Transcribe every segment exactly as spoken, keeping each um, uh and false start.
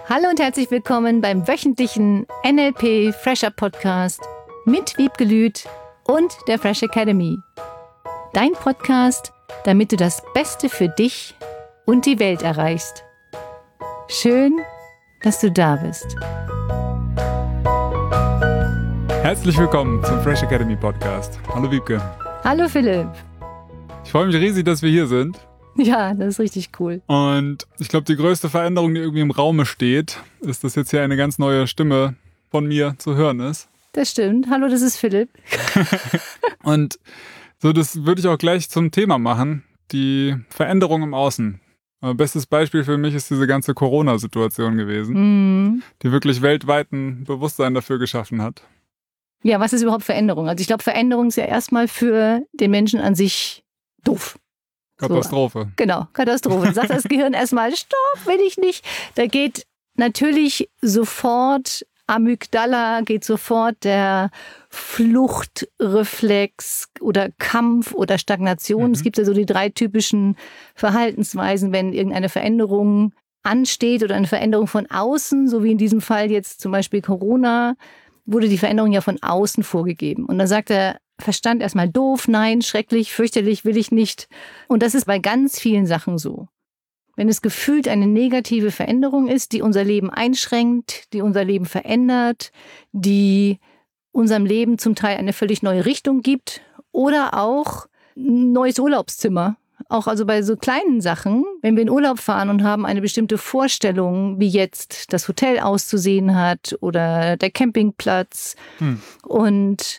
Hallo und herzlich willkommen beim wöchentlichen N L P Fresher Podcast mit Wiebke Lüth und der Fresh Academy. Dein Podcast, damit du das Beste für dich und die Welt erreichst. Schön, dass du da bist. Herzlich willkommen zum Fresh Academy Podcast. Hallo Wiebke. Hallo Philipp. Ich freue mich riesig, dass wir hier sind. Ja, das ist richtig cool. Und ich glaube, die größte Veränderung, die irgendwie im Raume steht, ist, dass jetzt hier eine ganz neue Stimme von mir zu hören ist. Das stimmt. Hallo, das ist Philipp. Und so, das würde ich auch gleich zum Thema machen, die Veränderung im Außen. Bestes Beispiel für mich ist diese ganze Corona-Situation gewesen, Mhm. die wirklich weltweit ein Bewusstsein dafür geschaffen hat. Ja, was ist überhaupt Veränderung? Also ich glaube, Veränderung ist ja erstmal für den Menschen an sich doof. Katastrophe. So, genau, Katastrophe. Sagt das Gehirn erstmal, stopp, will ich nicht. Da geht natürlich sofort, Amygdala geht sofort der Fluchtreflex oder Kampf oder Stagnation. Mhm. Es gibt ja so die drei typischen Verhaltensweisen, wenn irgendeine Veränderung ansteht oder eine Veränderung von außen, so wie in diesem Fall jetzt zum Beispiel Corona, wurde die Veränderung ja von außen vorgegeben. Und dann sagt der Verstand erstmal doof, nein, schrecklich, fürchterlich, will ich nicht. Und das ist bei ganz vielen Sachen so. Wenn es gefühlt eine negative Veränderung ist, die unser Leben einschränkt, die unser Leben verändert, die unserem Leben zum Teil eine völlig neue Richtung gibt oder auch ein neues Urlaubszimmer. Auch also bei so kleinen Sachen, wenn wir in Urlaub fahren und haben eine bestimmte Vorstellung, wie jetzt das Hotel auszusehen hat oder der Campingplatz Hm. und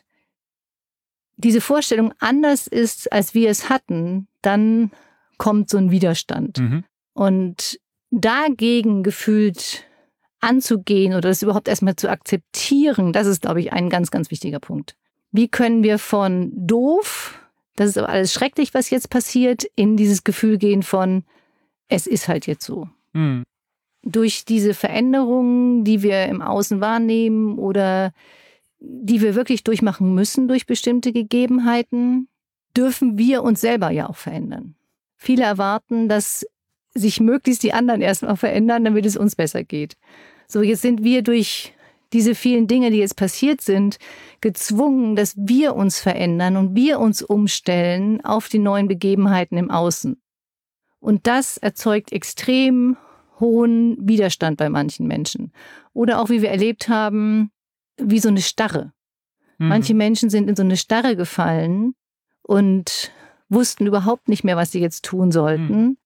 diese Vorstellung anders ist, als wir es hatten, dann kommt so ein Widerstand. Mhm. Und dagegen gefühlt anzugehen oder das überhaupt erstmal zu akzeptieren, das ist, glaube ich, ein ganz, ganz wichtiger Punkt. Wie können wir von doof, das ist aber alles schrecklich, was jetzt passiert, in dieses Gefühl gehen von, es ist halt jetzt so. Hm. Durch diese Veränderungen, die wir im Außen wahrnehmen oder die wir wirklich durchmachen müssen durch bestimmte Gegebenheiten, dürfen wir uns selber ja auch verändern. Viele erwarten, dass sich möglichst die anderen erstmal verändern, damit es uns besser geht. So, jetzt sind wir durch diese vielen Dinge, die jetzt passiert sind, gezwungen, dass wir uns verändern und wir uns umstellen auf die neuen Begebenheiten im Außen. Und das erzeugt extrem hohen Widerstand bei manchen Menschen. Oder auch, wie wir erlebt haben, wie so eine Starre. Mhm. Manche Menschen sind in so eine Starre gefallen und wussten überhaupt nicht mehr, was sie jetzt tun sollten. Mhm.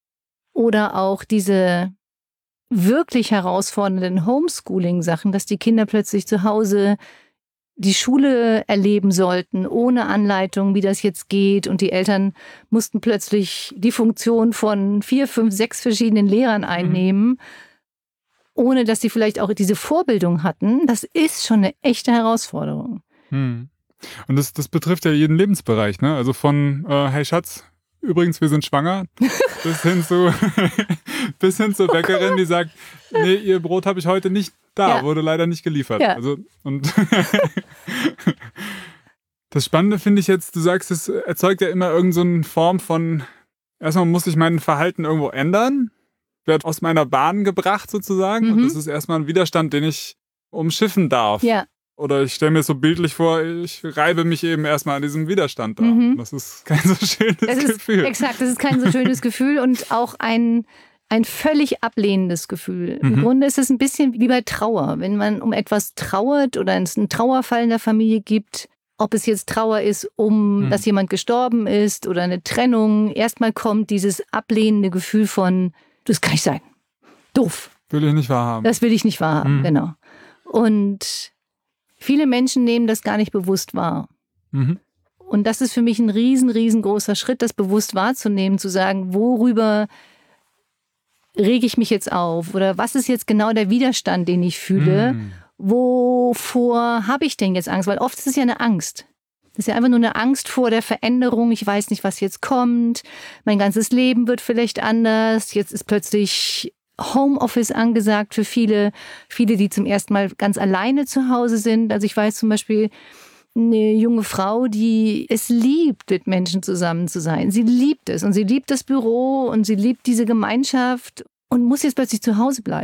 Oder auch diese wirklich herausfordernden Homeschooling-Sachen, dass die Kinder plötzlich zu Hause die Schule erleben sollten, ohne Anleitung, wie das jetzt geht. Und die Eltern mussten plötzlich die Funktion von vier, fünf, sechs verschiedenen Lehrern einnehmen, mhm. ohne dass sie vielleicht auch diese Vorbildung hatten. Das ist schon eine echte Herausforderung. Hm. Und das, das betrifft ja jeden Lebensbereich, ne? Also von, äh, hey Schatz, übrigens, wir sind schwanger, bis hin zu, bis hin zur Bäckerin, die sagt, nee, ihr Brot habe ich heute nicht da, Ja. wurde leider nicht geliefert. Ja. Also, und das Spannende finde ich jetzt, du sagst, es erzeugt ja immer irgendeine so Form von, erstmal muss ich mein Verhalten irgendwo ändern, wird aus meiner Bahn gebracht sozusagen. Mhm. Und das ist erstmal ein Widerstand, den ich umschiffen darf. Ja. Oder ich stelle mir so bildlich vor, ich reibe mich eben erstmal an diesem Widerstand da. Mhm. Das ist kein so schönes Das ist, Gefühl. exakt, das ist kein so schönes Gefühl und auch ein, ein völlig ablehnendes Gefühl. Mhm. Im Grunde ist es ein bisschen wie bei Trauer. Wenn man um etwas trauert oder es einen Trauerfall in der Familie gibt, ob es jetzt Trauer ist, um Mhm. dass jemand gestorben ist oder eine Trennung, erstmal kommt dieses ablehnende Gefühl von, das kann nicht sein. Doof. Will ich nicht wahrhaben. Das will ich nicht wahrhaben, Mhm. genau. Und viele Menschen nehmen das gar nicht bewusst wahr. Mhm. Und das ist für mich ein riesen, riesengroßer Schritt, das bewusst wahrzunehmen, zu sagen, worüber rege ich mich jetzt auf? Oder was ist jetzt genau der Widerstand, den ich fühle? Mhm. Wovor habe ich denn jetzt Angst? Weil oft ist es ja eine Angst. Das ist ja einfach nur eine Angst vor der Veränderung. Ich weiß nicht, was jetzt kommt. Mein ganzes Leben wird vielleicht anders. Jetzt ist plötzlich Homeoffice angesagt für viele. Viele, die zum ersten Mal ganz alleine zu Hause sind. Also ich weiß zum Beispiel eine junge Frau, die es liebt, mit Menschen zusammen zu sein. Sie liebt es und sie liebt das Büro und sie liebt diese Gemeinschaft und muss jetzt plötzlich zu Hause bleiben.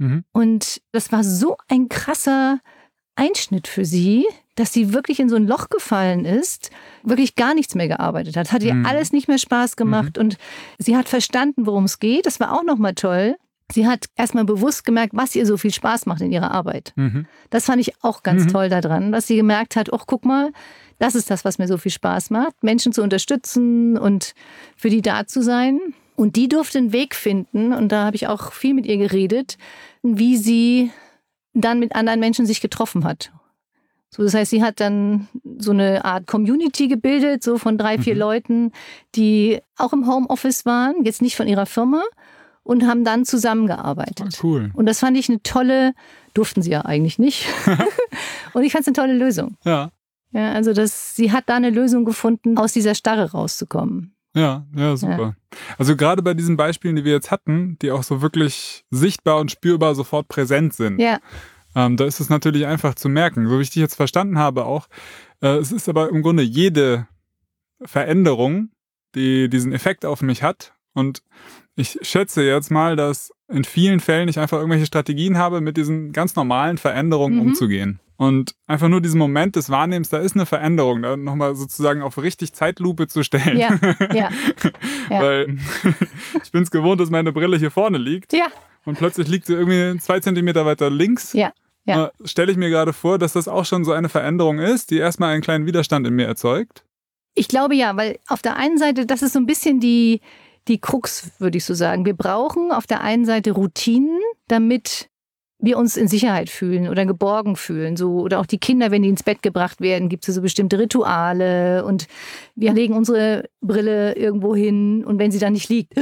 Mhm. Und das war so ein krasser Einschnitt für sie, dass sie wirklich in so ein Loch gefallen ist, wirklich gar nichts mehr gearbeitet hat. Hat ihr Mhm. alles nicht mehr Spaß gemacht und sie hat verstanden, worum es geht. Das war auch nochmal toll. Sie hat erstmal bewusst gemerkt, was ihr so viel Spaß macht in ihrer Arbeit. Mhm. Das fand ich auch ganz Mhm. toll daran, dass sie gemerkt hat, ach, guck mal, das ist das, was mir so viel Spaß macht, Menschen zu unterstützen und für die da zu sein. Und die durfte einen Weg finden, und da habe ich auch viel mit ihr geredet, wie sie dann mit anderen Menschen sich getroffen hat. So, das heißt, sie hat dann so eine Art Community gebildet, so von drei, vier Mhm. Leuten, die auch im Homeoffice waren, jetzt nicht von ihrer Firma, und haben dann zusammengearbeitet. Ah, cool. Und das fand ich eine tolle, durften sie ja eigentlich nicht. Und ich fand es eine tolle Lösung. Ja. Ja, also das, sie hat da eine Lösung gefunden, aus dieser Starre rauszukommen. Ja, ja, super. Also gerade bei diesen Beispielen, die wir jetzt hatten, die auch so wirklich sichtbar und spürbar sofort präsent sind, Ja, ähm, da ist es natürlich einfach zu merken. So wie ich dich jetzt verstanden habe auch, äh, es ist aber im Grunde jede Veränderung, die diesen Effekt auf mich hat. Und ich schätze jetzt mal, dass in vielen Fällen ich einfach irgendwelche Strategien habe, mit diesen ganz normalen Veränderungen Mhm. umzugehen. Und einfach nur diesen Moment des Wahrnehmens, da ist eine Veränderung, da nochmal sozusagen auf richtig Zeitlupe zu stellen. ja, ja, ja. Weil ich bin es gewohnt, dass meine Brille hier vorne liegt ja, und plötzlich liegt sie irgendwie zwei Zentimeter weiter links. ja, ja. Äh, stelle ich mir gerade vor, dass das auch schon so eine Veränderung ist, die erstmal einen kleinen Widerstand in mir erzeugt. Ich glaube ja, weil auf der einen Seite, das ist so ein bisschen die, die Krux, würde ich so sagen. Wir brauchen auf der einen Seite Routinen, damit wir uns in Sicherheit fühlen oder geborgen fühlen. So, oder auch die Kinder, wenn die ins Bett gebracht werden, gibt es ja so bestimmte Rituale. Und wir legen unsere Brille irgendwo hin. Und wenn sie dann nicht liegt,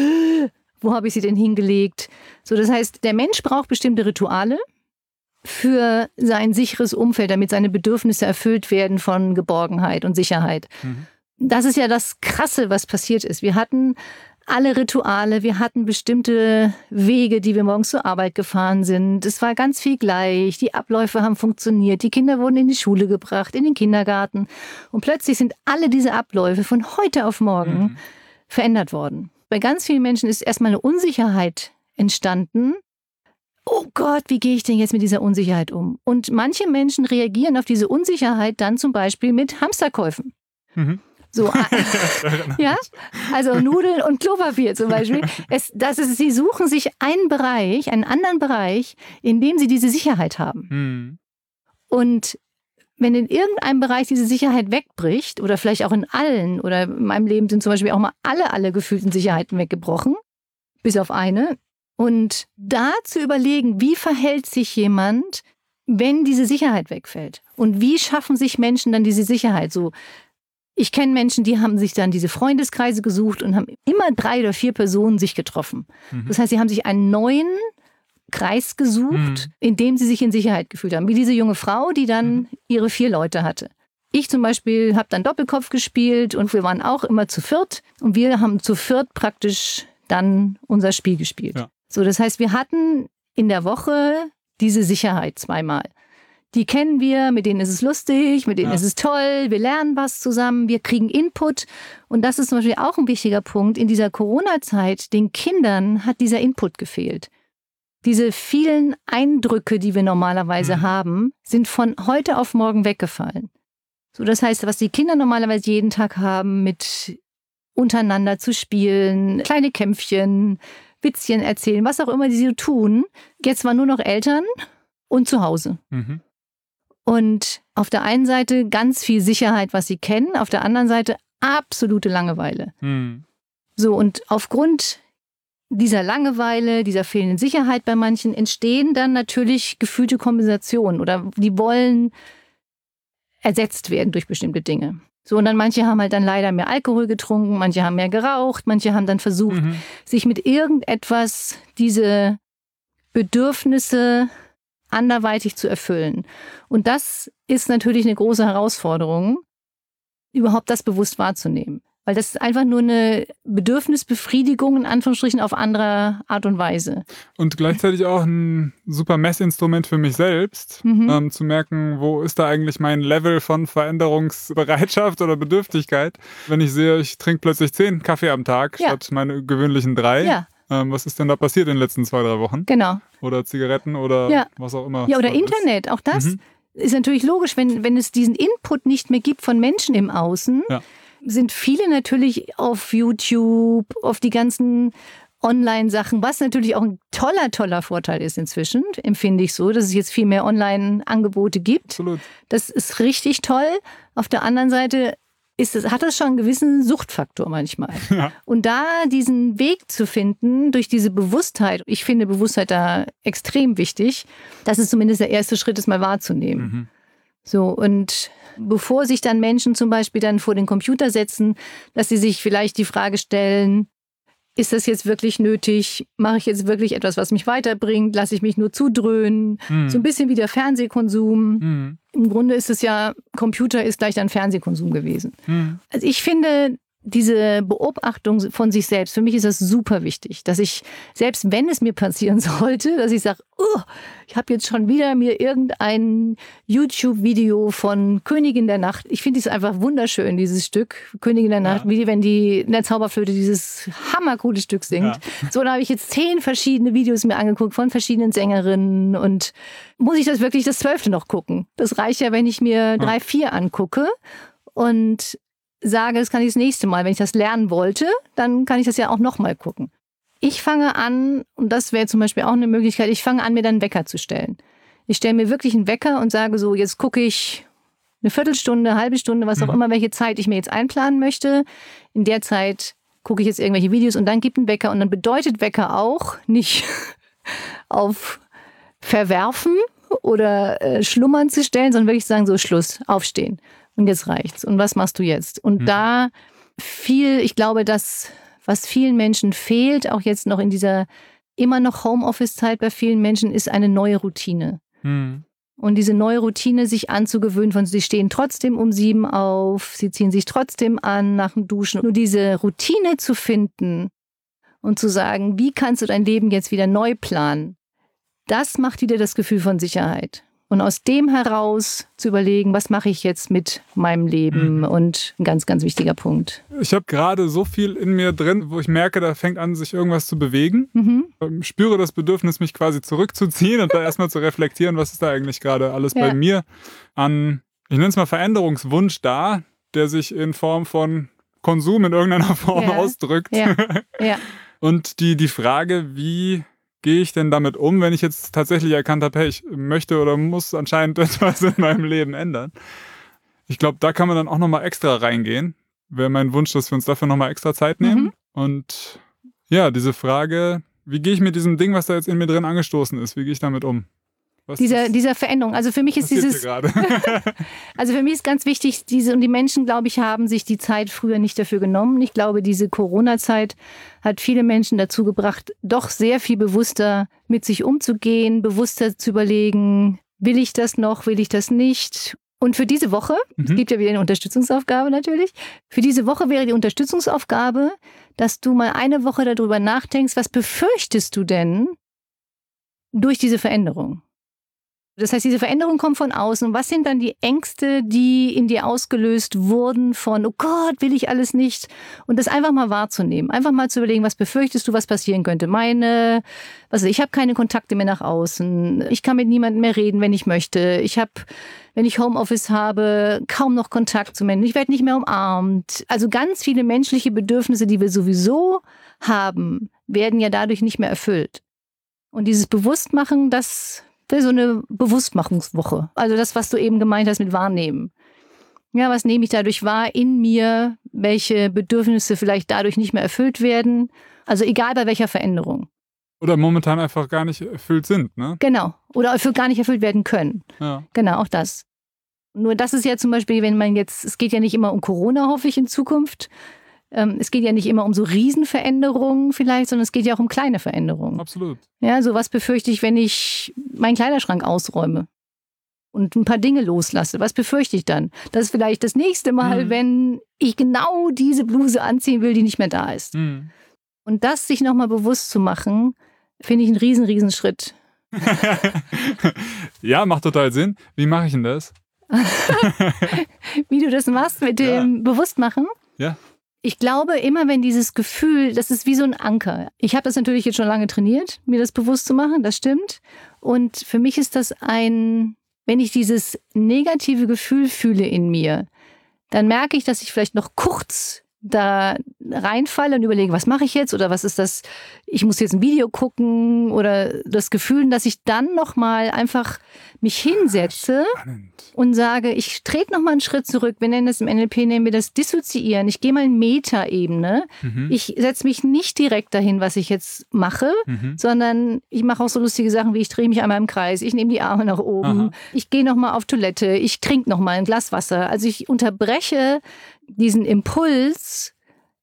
wo habe ich sie denn hingelegt? So, das heißt, der Mensch braucht bestimmte Rituale für sein sicheres Umfeld, damit seine Bedürfnisse erfüllt werden von Geborgenheit und Sicherheit. Mhm. Das ist ja das Krasse, was passiert ist. Wir hatten alle Rituale, wir hatten bestimmte Wege, die wir morgens zur Arbeit gefahren sind. Es war ganz viel gleich, die Abläufe haben funktioniert, die Kinder wurden in die Schule gebracht, in den Kindergarten. Und plötzlich sind alle diese Abläufe von heute auf morgen Mhm. verändert worden. Bei ganz vielen Menschen ist erstmal eine Unsicherheit entstanden. Oh Gott, wie gehe ich denn jetzt mit dieser Unsicherheit um? Und manche Menschen reagieren auf diese Unsicherheit dann zum Beispiel mit Hamsterkäufen. Mhm. So, ja, also Nudeln und Klopapier zum Beispiel. Es, das ist, sie suchen sich einen Bereich, einen anderen Bereich, in dem sie diese Sicherheit haben. Mhm. Und wenn in irgendeinem Bereich diese Sicherheit wegbricht, oder vielleicht auch in allen, oder in meinem Leben sind zum Beispiel auch mal alle, alle gefühlten Sicherheiten weggebrochen, bis auf eine. Und da zu überlegen, wie verhält sich jemand, wenn diese Sicherheit wegfällt? Und wie schaffen sich Menschen dann diese Sicherheit? So, ich kenne Menschen, die haben sich dann diese Freundeskreise gesucht und haben immer drei oder vier Personen sich getroffen. Mhm. Das heißt, sie haben sich einen neuen Kreis gesucht, Mhm. in dem sie sich in Sicherheit gefühlt haben. Wie diese junge Frau, die dann Mhm. ihre vier Leute hatte. Ich zum Beispiel habe dann Doppelkopf gespielt und wir waren auch immer zu viert. Und wir haben zu viert praktisch dann unser Spiel gespielt. Ja. So, das heißt, wir hatten in der Woche diese Sicherheit zweimal. Die kennen wir, mit denen ist es lustig, mit denen Ja. ist es toll, wir lernen was zusammen, wir kriegen Input. Und das ist zum Beispiel auch ein wichtiger Punkt. In dieser Corona-Zeit, den Kindern hat dieser Input gefehlt. Diese vielen Eindrücke, die wir normalerweise Mhm. haben, sind von heute auf morgen weggefallen. So, das heißt, was die Kinder normalerweise jeden Tag haben, mit untereinander zu spielen, kleine Kämpfchen, Witzchen erzählen, was auch immer die so tun. Jetzt waren nur noch Eltern und zu Hause. Mhm. Und auf der einen Seite ganz viel Sicherheit, was sie kennen, auf der anderen Seite absolute Langeweile. Mhm. So, und aufgrund dieser Langeweile, dieser fehlenden Sicherheit bei manchen, entstehen dann natürlich gefühlte Kompensationen oder die wollen ersetzt werden durch bestimmte Dinge. So, und dann manche haben halt dann leider mehr Alkohol getrunken, manche haben mehr geraucht, manche haben dann versucht, Mhm. sich mit irgendetwas diese Bedürfnisse anderweitig zu erfüllen. Und das ist natürlich eine große Herausforderung, überhaupt das bewusst wahrzunehmen. Weil das ist einfach nur eine Bedürfnisbefriedigung in Anführungsstrichen auf andere Art und Weise. Und gleichzeitig auch ein super Messinstrument für mich selbst, Mhm. ähm, zu merken, wo ist da eigentlich mein Level von Veränderungsbereitschaft oder Bedürftigkeit. Wenn ich sehe, ich trinke plötzlich zehn Kaffee am Tag Ja. statt meine gewöhnlichen drei, Ja, ähm, was ist denn da passiert in den letzten zwei, drei Wochen? Genau. Oder Zigaretten oder ja. was auch immer. Ja, oder Internet, ist. Auch das mhm. ist natürlich logisch, wenn, wenn es diesen Input nicht mehr gibt von Menschen im Außen, ja. sind viele natürlich auf YouTube, auf die ganzen Online-Sachen, was natürlich auch ein toller, toller Vorteil ist inzwischen, empfinde ich so, dass es jetzt viel mehr Online-Angebote gibt. Absolut. Das ist richtig toll. Auf der anderen Seite ist es, hat das schon einen gewissen Suchtfaktor manchmal. Ja. Und da diesen Weg zu finden, durch diese Bewusstheit, ich finde Bewusstheit da extrem wichtig, das ist zumindest der erste Schritt, es mal wahrzunehmen. Mhm. So, und bevor sich dann Menschen zum Beispiel dann vor den Computer setzen, dass sie sich vielleicht die Frage stellen, ist das jetzt wirklich nötig? Mache ich jetzt wirklich etwas, was mich weiterbringt? Lasse ich mich nur zudröhnen? Mhm. So ein bisschen wie der Fernsehkonsum. Mhm. Im Grunde ist es ja, Computer ist gleich dann Fernsehkonsum gewesen. Mhm. Also ich finde, diese Beobachtung von sich selbst, für mich ist das super wichtig, dass ich, selbst wenn es mir passieren sollte, dass ich sage, oh, ich habe jetzt schon wieder mir irgendein YouTube-Video von Königin der Nacht, ich finde es einfach wunderschön, dieses Stück, Königin der Nacht, ja. wie wenn die in der Zauberflöte dieses hammercoole Stück singt. Ja. So, da habe ich jetzt zehn verschiedene Videos mir angeguckt von verschiedenen Sängerinnen und muss ich das wirklich das zwölfte noch gucken? Das reicht ja, wenn ich mir drei, vier angucke und sage, das kann ich das nächste Mal. Wenn ich das lernen wollte, dann kann ich das ja auch nochmal gucken. Ich fange an, und das wäre zum Beispiel auch eine Möglichkeit, ich fange an, mir dann einen Wecker zu stellen. Ich stelle mir wirklich einen Wecker und sage so, jetzt gucke ich eine Viertelstunde, eine halbe Stunde, was auch mhm. immer, welche Zeit ich mir jetzt einplanen möchte. In der Zeit gucke ich jetzt irgendwelche Videos und dann gibt ein Wecker. Und dann bedeutet Wecker auch nicht auf Verwerfen oder äh, Schlummern zu stellen, sondern wirklich sagen, so Schluss, aufstehen. Und jetzt reicht's. Und was machst du jetzt? Und mhm. da viel, ich glaube, das, was vielen Menschen fehlt, auch jetzt noch in dieser immer noch Homeoffice-Zeit bei vielen Menschen, ist eine neue Routine. Mhm. Und diese neue Routine sich anzugewöhnen, von sie stehen trotzdem um sieben auf, sie ziehen sich trotzdem an nach dem Duschen. Nur diese Routine zu finden und zu sagen, wie kannst du dein Leben jetzt wieder neu planen, das macht wieder das Gefühl von Sicherheit. Und aus dem heraus zu überlegen, was mache ich jetzt mit meinem Leben? Mhm. Und ein ganz, ganz wichtiger Punkt. Ich habe gerade so viel in mir drin, wo ich merke, da fängt an, sich irgendwas zu bewegen. Mhm. Ich spüre das Bedürfnis, mich quasi zurückzuziehen und da erstmal zu reflektieren, was ist da eigentlich gerade alles ja. bei mir an, ich nenne es mal Veränderungswunsch da, der sich in Form von Konsum in irgendeiner Form ja. ausdrückt. Ja. Ja. Und die, die Frage, wie gehe ich denn damit um, wenn ich jetzt tatsächlich erkannt habe, hey, ich möchte oder muss anscheinend etwas in meinem Leben ändern. Ich glaube, da kann man dann auch nochmal extra reingehen. Wäre mein Wunsch, dass wir uns dafür nochmal extra Zeit nehmen. Mhm. Und ja, diese Frage, wie gehe ich mit diesem Ding, was da jetzt in mir drin angestoßen ist, wie gehe ich damit um? Was Dieser, dieser Veränderung. Also für mich ist dieses. Also für mich ist ganz wichtig, diese, und die Menschen, glaube ich, haben sich die Zeit früher nicht dafür genommen. Ich glaube, diese Corona-Zeit hat viele Menschen dazu gebracht, doch sehr viel bewusster mit sich umzugehen, bewusster zu überlegen, will ich das noch, will ich das nicht? Und für diese Woche, mhm. es gibt ja wieder eine Unterstützungsaufgabe natürlich, für diese Woche wäre die Unterstützungsaufgabe, dass du mal eine Woche darüber nachdenkst, was befürchtest du denn durch diese Veränderung? Das heißt, diese Veränderung kommt von außen. Und was sind dann die Ängste, die in dir ausgelöst wurden von, oh Gott, will ich alles nicht? Und das einfach mal wahrzunehmen. Einfach mal zu überlegen, was befürchtest du, was passieren könnte? Meine, was ich habe keine Kontakte mehr nach außen. Ich kann mit niemandem mehr reden, wenn ich möchte. Ich habe, wenn ich Homeoffice habe, kaum noch Kontakt zu Menschen. Ich werde nicht mehr umarmt. Also ganz viele menschliche Bedürfnisse, die wir sowieso haben, werden ja dadurch nicht mehr erfüllt. Und dieses Bewusstmachen, das so eine Bewusstmachungswoche. Also das, was du eben gemeint hast mit Wahrnehmen. Ja, was nehme ich dadurch wahr in mir? Welche Bedürfnisse vielleicht dadurch nicht mehr erfüllt werden? Also egal bei welcher Veränderung. Oder momentan einfach gar nicht erfüllt sind, ne? Genau. Oder gar nicht erfüllt werden können. Ja. Genau, auch das. Nur das ist ja zum Beispiel, wenn man jetzt, es geht ja nicht immer um Corona, hoffe ich, in Zukunft. Es geht ja nicht immer um so Riesenveränderungen vielleicht, sondern es geht ja auch um kleine Veränderungen. Absolut. Ja, so was befürchte ich, wenn ich meinen Kleiderschrank ausräume und ein paar Dinge loslasse. Was befürchte ich dann? Das ist vielleicht das nächste Mal, mhm. wenn ich genau diese Bluse anziehen will, die nicht mehr da ist. Mhm. Und das sich nochmal bewusst zu machen, finde ich einen riesen, riesen Schritt. Ja, macht total Sinn. Wie mache ich denn das? Wie du das machst mit dem ja. Bewusstmachen? Ja. Ich glaube, immer wenn dieses Gefühl, das ist wie so ein Anker. Ich habe das natürlich jetzt schon lange trainiert, mir das bewusst zu machen, das stimmt. Und für mich ist das ein, wenn ich dieses negative Gefühl fühle in mir, dann merke ich, dass ich vielleicht noch kurz da reinfalle und überlege, was mache ich jetzt oder was ist das, ich muss jetzt ein Video gucken oder das Gefühl, dass ich dann nochmal einfach mich hinsetze Spannend. und sage, ich trete nochmal einen Schritt zurück. Wir nennen das im N L P, nennen wir das Dissoziieren. Ich gehe mal in Metaebene. Mhm. Ich setze mich nicht direkt dahin, was ich jetzt mache, Mhm. sondern ich mache auch so lustige Sachen wie ich drehe mich einmal im Kreis, ich nehme die Arme nach oben, Aha. ich gehe nochmal auf Toilette, ich trinke nochmal ein Glas Wasser. Also ich unterbreche diesen Impuls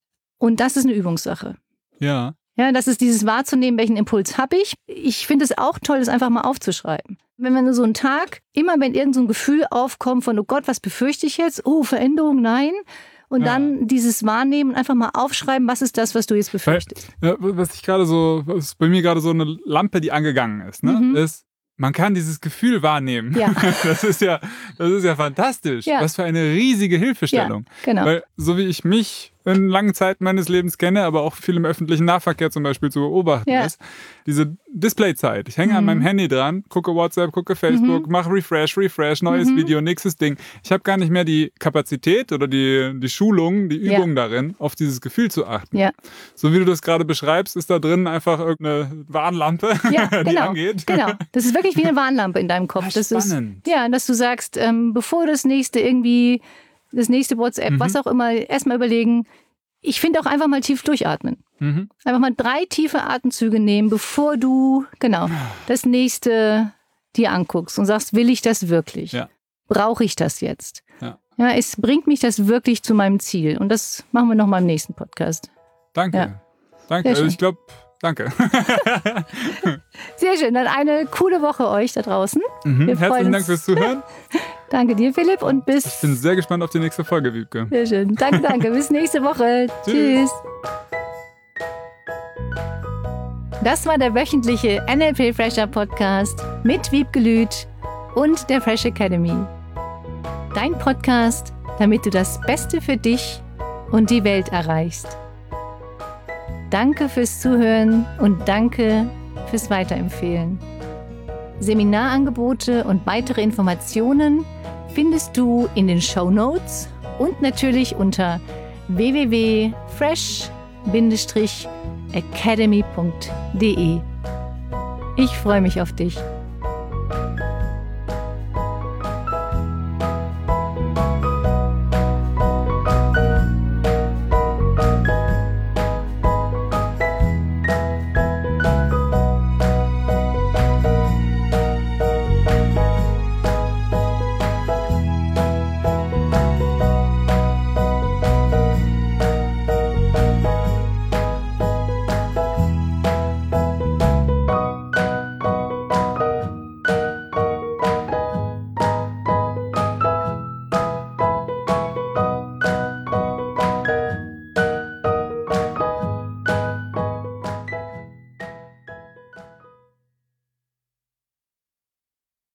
und das ist eine Übungssache. Ja. Ja, das ist dieses wahrzunehmen, welchen Impuls habe ich. Ich finde es auch toll, das einfach mal aufzuschreiben. Wenn man so einen Tag, immer wenn irgend so ein Gefühl aufkommt von, oh Gott, was befürchte ich jetzt? Oh, Veränderung, nein. Und Ja. dann dieses Wahrnehmen, einfach mal aufschreiben, was ist das, was du jetzt befürchtest. Ja, was ich gerade so, was bei mir gerade so eine Lampe, die angegangen ist, ne, Mhm. ist, man kann dieses Gefühl wahrnehmen. Ja. Das ist ja, das ist ja fantastisch. Ja. Was für eine riesige Hilfestellung. Ja, genau. Weil so wie ich mich in langen Zeiten meines Lebens kenne, aber auch viel im öffentlichen Nahverkehr zum Beispiel zu beobachten Ja. ist, diese Displayzeit. Ich hänge Mhm. an meinem Handy dran, gucke WhatsApp, gucke Facebook, mache Refresh, Refresh, neues Mhm. Video, nächstes Ding. Ich habe gar nicht mehr die Kapazität oder die, die Schulung, die Ja. Übung darin, auf dieses Gefühl zu achten. Ja, So wie du das gerade beschreibst, ist da drin einfach irgendeine Warnlampe, ja die genau. angeht. Genau. Das ist wirklich wie eine Warnlampe in deinem Kopf. Ah, Das ist, spannend. ja, dass du sagst, ähm, bevor das nächste irgendwie, das nächste WhatsApp, Mhm. was auch immer, erstmal überlegen. Ich finde auch einfach mal tief durchatmen. Mhm. Einfach mal drei tiefe Atemzüge nehmen, bevor du, genau, das nächste dir anguckst und sagst, will ich das wirklich? Ja. Brauche ich das jetzt? Ja. Ja, es bringt mich das wirklich zu meinem Ziel. Und das machen wir nochmal im nächsten Podcast. Danke. Ja. Danke. Sehr Also schön. ich glaube, danke. Sehr schön. Dann eine coole Woche euch da draußen. Mhm. Wir freuen Herzlichen Dank uns. fürs Zuhören. Danke dir, Philipp, und bis. Ich bin sehr gespannt auf die nächste Folge, Wiebke. Sehr schön. Danke, danke. Bis nächste Woche. Tschüss. Tschüss. Das war der wöchentliche N L P Fresher Podcast mit Wiebke Lüth und der Fresh Academy. Dein Podcast, damit du das Beste für dich und die Welt erreichst. Danke fürs Zuhören und danke fürs Weiterempfehlen. Seminarangebote und weitere Informationen findest du in den Shownotes und natürlich unter w w w punkt fresh academy punkt d e. Ich freue mich auf dich.